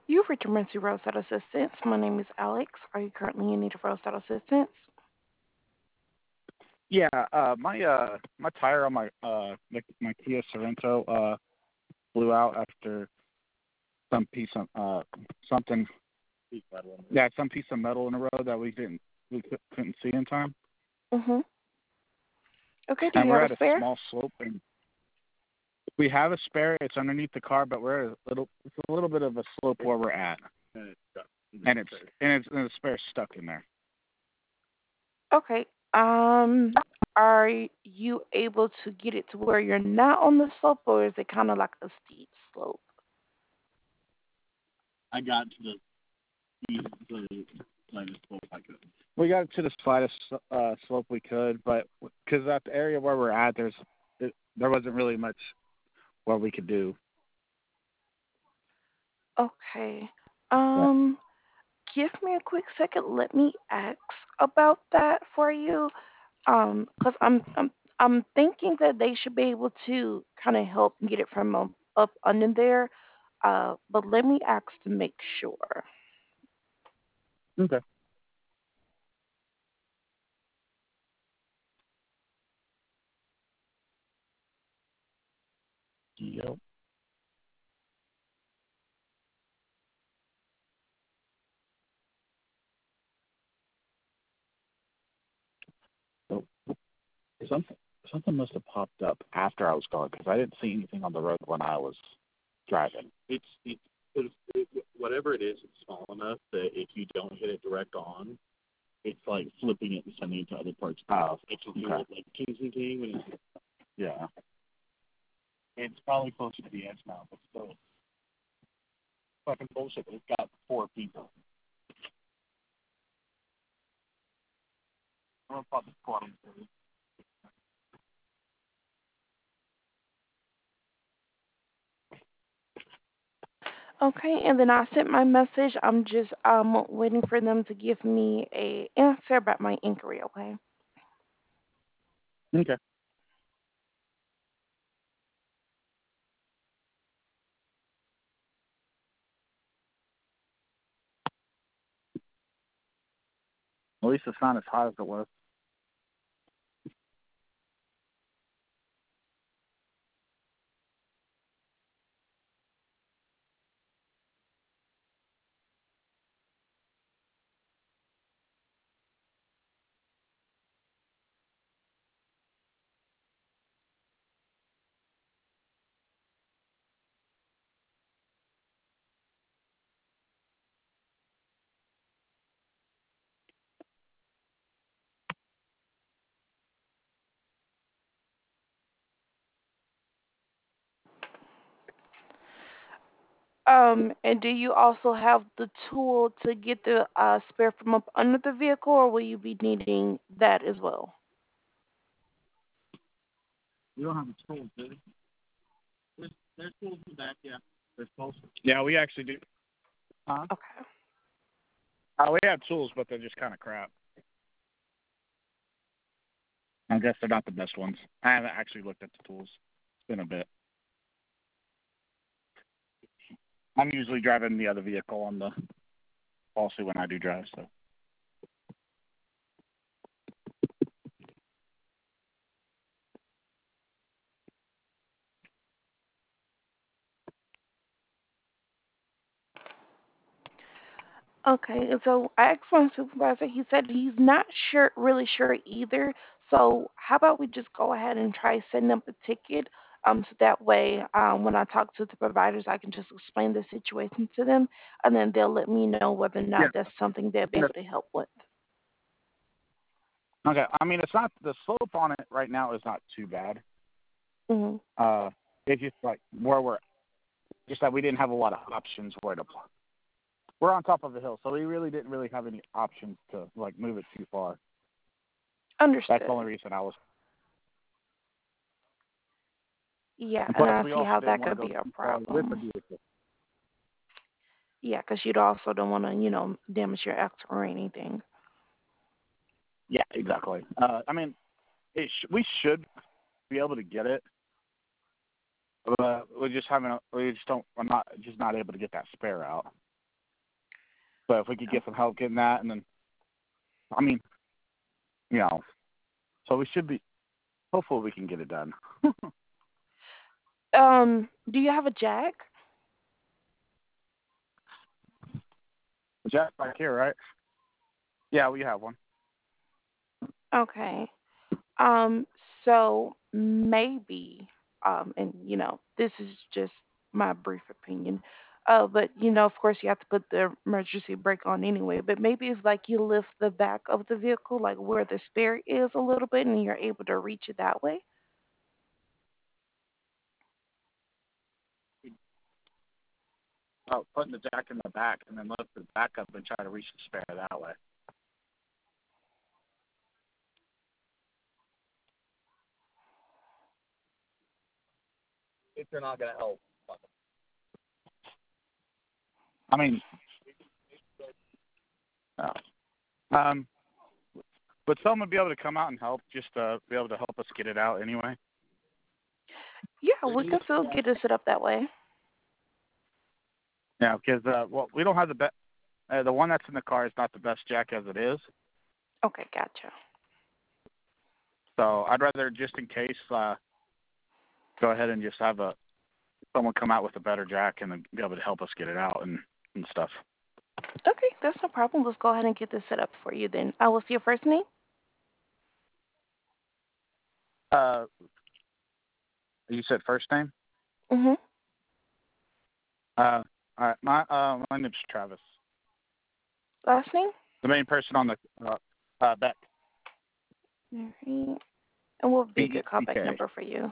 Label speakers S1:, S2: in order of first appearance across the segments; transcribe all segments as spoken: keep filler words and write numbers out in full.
S1: You've reached Emergency Roadside Assistance. My name is Alex. Are you currently in need of roadside assistance?
S2: Yeah, uh, my uh, my tire on my uh, my, my Kia Sorento uh, blew out after some piece of uh, something. Yeah, some piece of metal in the road that we didn't we cou- couldn't see in time,
S1: Mm-hmm. Okay, do
S2: and
S1: you
S2: we're
S1: have a
S2: at a
S1: spare?
S2: small slope, and we have a spare. It's underneath the car, but we're at a little. It's a little bit of a slope where we're at, and it's and it's and, it's, and the spare's stuck in there.
S1: Okay. Um, are you able to get it to where you're not on the slope, or is it kind of like a steep slope?
S2: I got to the the slightest slope I could. We got to the slightest uh, slope we could, but because at the area where we're at, there's it, there wasn't really much where we could do.
S1: Okay.
S2: Yeah.
S1: Um, give me a quick second. Let me ask about that for you. Um, because I'm I'm I'm thinking that they should be able to kind of help get it from um, up under there. Uh, but let me ask to make sure.
S2: Okay. Yep. So something something must have popped up after I was gone because I didn't see anything on the road when I was driving.
S3: It's it's it's it, whatever it is, it's small enough that if you don't hit it direct on, it's like flipping it and sending it to other parts.
S2: Oh,
S3: It's a
S2: okay.
S3: little like Kingston King, and it's,
S2: Yeah.
S3: it's probably closer to the edge now, but still fucking bullshit. It's got four people. I'm gonna pop the squad in for you.
S1: Okay, and then I sent my message. I'm just um waiting for them to give me a answer about my inquiry. Okay.
S2: Okay. At least it's not as hot as it was.
S1: Um, and do you also have the tool to get the uh, spare from up under the vehicle, or will you be needing that as well?
S3: You don't have the tools, do you? There's there's tools in the back, yeah. There's tools.
S2: Yeah, we actually do. Huh?
S1: Okay.
S2: Uh, we have tools, but they're just kind of crap. I guess they're not the best ones. I haven't actually looked at the tools. It's been a bit. I'm usually driving the other vehicle on the policy when I do drive, so.
S1: Okay, and so I asked my supervisor. He said he's not sure, really sure either. So how about we just go ahead and try setting up a ticket? Um, so that way, um, when I talk to the providers, I can just explain the situation to them, and then they'll let me know whether or
S2: Yeah.
S1: not that's something they'll be able to help with.
S2: Okay. I mean, it's not the slope on it right now is not too bad.
S1: Hmm.
S2: Uh, it's just like where we're just that we didn't have a lot of options where to park. We're on top of the hill, so we really didn't really have any options to like move it too far. That's the
S1: Understood.
S2: only reason I was.
S1: Yeah,
S2: And
S1: and
S2: plus,
S1: I
S2: we
S1: see
S2: also
S1: how
S2: didn't
S1: that
S2: want to
S1: could
S2: go
S1: be a
S2: too far with the
S1: problem.
S2: vehicle.
S1: Yeah, because you'd also don't want to, you know, damage your axle or anything.
S2: Yeah, exactly. Uh, I mean, it sh- we should be able to get it, but we just haven't. We just don't. We're not just not able to get that spare out. But if we could get some help getting that, and then, I mean, you know, so we should be, hopefully we can get it done.
S1: Um, do you have a jack?
S2: Jack back here, right? Yeah, we have one.
S1: Okay. Um, so maybe, um, and you know, this is just my brief opinion. Uh, but you know, of course, you have to put the emergency brake on anyway. But maybe it's like you lift the back of the vehicle, like where the spare is, a little bit, and you're able to reach it that way.
S2: Oh, putting the jack in the back and then lift the back up and try to reach the spare that way.
S3: If you're not gonna help.
S2: I mean, no. Um, would someone be able to come out and help, just uh, be able to help us get it out anyway?
S1: Yeah, we can still get it set up that way.
S2: Yeah, because uh, well, we don't have the best. Uh, the one that's in the car is not the best jack as it is.
S1: Okay, gotcha.
S2: So I'd rather, just in case, uh, go ahead and just have a someone come out with a better jack and then be able to help us get it out and, and stuff.
S1: Okay, that's no problem. Let's go ahead and get this set up for you then. I will see your first name.
S2: Uh, you said first name?
S1: Mhm.
S2: Uh, all right. My uh, my name's Travis.
S1: Last name.
S2: The main person on the uh, uh Beck.
S1: All right. And what would be
S2: B
S1: a
S2: E
S1: good
S2: C
S1: callback
S2: K.
S1: number for you?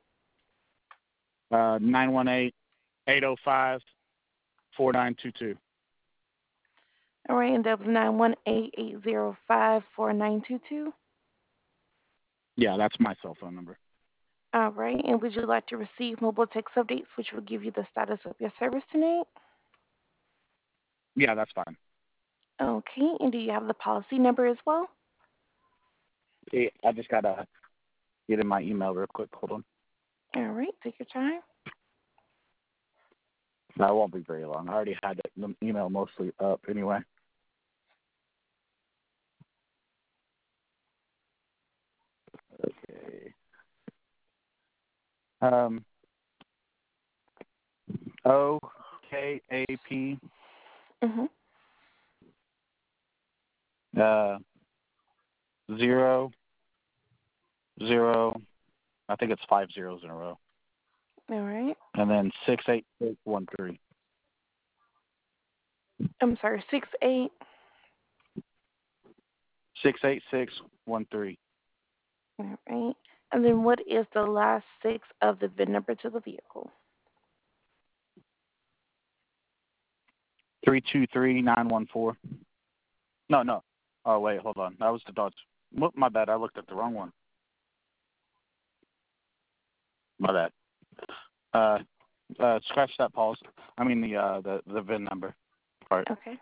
S2: Uh, nine one eight eight zero five four nine two two.
S1: All right, and that was nine one eight eight zero five four nine two two.
S2: Yeah, that's my cell phone number.
S1: All right, and would you like to receive mobile text updates, which will give you the status of your service tonight?
S2: Yeah, that's fine.
S1: Okay, and do you have the policy number as well?
S2: Hey, I just gotta get in my email real quick. Hold on.
S1: All right, take your time.
S2: No, it won't be very long. I already had the email mostly up anyway. Okay. Um. O K A P.
S1: Mhm.
S2: Uh. Zero. Zero. I think it's five zeros in a row.
S1: All right.
S2: And then six eight six one three.
S1: I'm sorry, six eight.
S2: Six eight six one three.
S1: All right. And then what is the last six of the V I N number to the vehicle?
S2: Three two three nine one four. No, no. Oh wait, hold on. That was the Dodge. Whoop, my bad. I looked at the wrong one. My bad. Uh, uh, scratch that pause. I mean the uh the the V I N number part.
S1: Okay.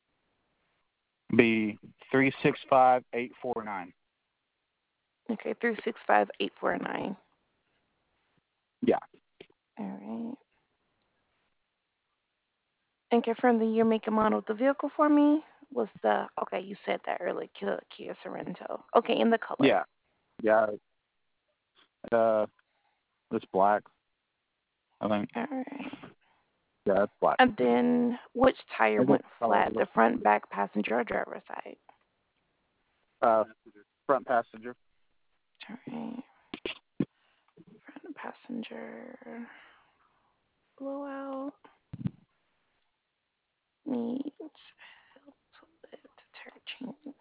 S2: Be three six five eight four nine.
S1: Okay, three six five eight four nine.
S2: Yeah.
S1: All right. And confirm the year, make, and model of the vehicle for me. Was the okay? You said that earlier. Kia, Kia Sorento. Okay, in the color.
S2: Yeah. Yeah. Uh, it's black. I think.
S1: All right.
S2: Yeah, it's black.
S1: And then which tire
S2: I guess
S1: went
S2: color.
S1: flat? The front, back, passenger, or driver side?
S2: Uh, front passenger.
S1: All right. Front passenger. Blowout. Needs help with tire change.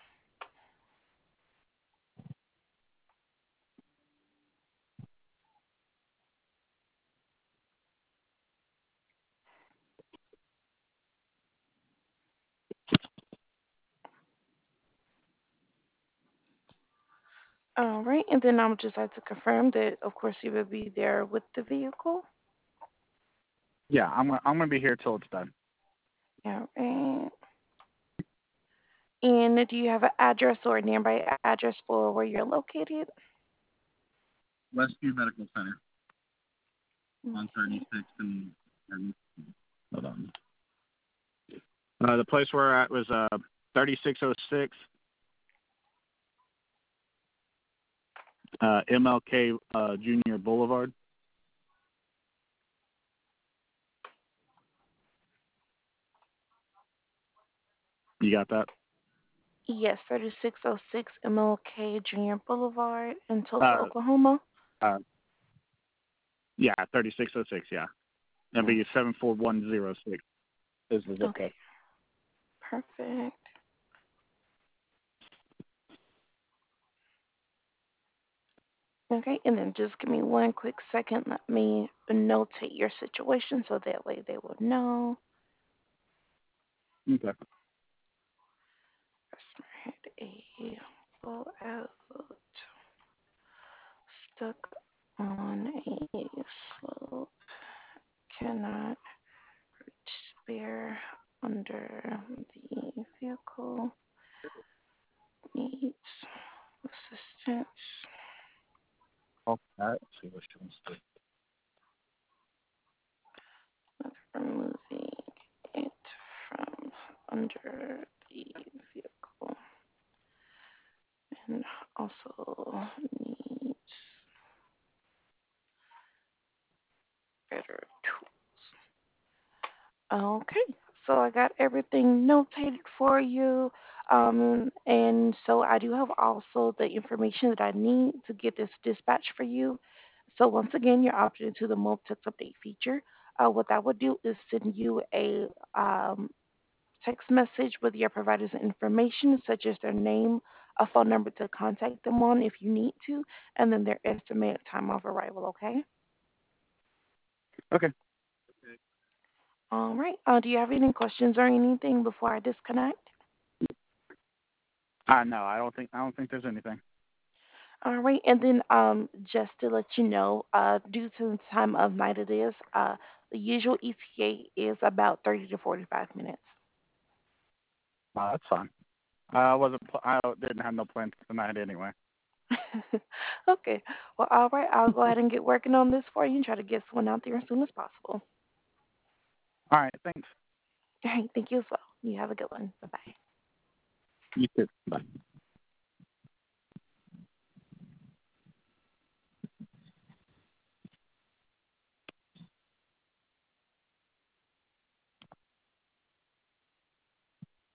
S1: All right, and then I would just like to confirm that, of course, you will be there with the vehicle.
S2: Yeah, I'm gonna I'm gonna be here till it's done.
S1: All right. And do you have an address or a nearby address for where you're located?
S3: Westview Medical Center on
S1: Okay.
S3: thirty-six and, and hold on.
S2: Uh, the place we're at was uh, thirty-six oh six uh, M L K uh, Junior Boulevard. You got that?
S1: Yes, thirty-six oh six M L K Junior Boulevard in Tulsa,
S2: Uh,
S1: Oklahoma.
S2: uh, yeah, thirty-six oh six, yeah. That'd
S1: Yes.
S2: be seven four one zero six is the zip
S1: Okay.
S2: code.
S1: Perfect. Okay, and then just give me one quick second. Let me notate your situation so that way they will know.
S2: Okay.
S1: Customer had a blowout stuck on a slope, cannot reach spare under the vehicle, needs assistance
S2: Okay. Let's see what she wants to do.
S1: with removing it from under the vehicle, and also needs better tools. Okay, so I got everything notated for you. Um, and so I do have also the information that I need to get this dispatch for you. So once again, you're opted into the Move Text Update feature. Uh, what that would do is send you a um, text message with your provider's information, such as their name, a phone number to contact them on if you need to, and then their estimated time of arrival, okay?
S2: Okay.
S1: All right. Uh, do you have any questions or anything before I disconnect?
S2: Uh, no, I don't think I don't think there's anything.
S1: All right. And then um, just to let you know, uh, due to the time of night it is, uh, the usual E T A is about thirty to forty-five minutes.
S2: Uh, that's fine. I wasn't. Pl- I didn't have no plans tonight anyway.
S1: Okay. Well, all right. I'll go ahead and get working on this for you and try to get someone out there as soon as possible.
S2: All right. Thanks.
S1: All right. Thank you as well. You have a good one. Bye-bye.
S2: You too. Bye.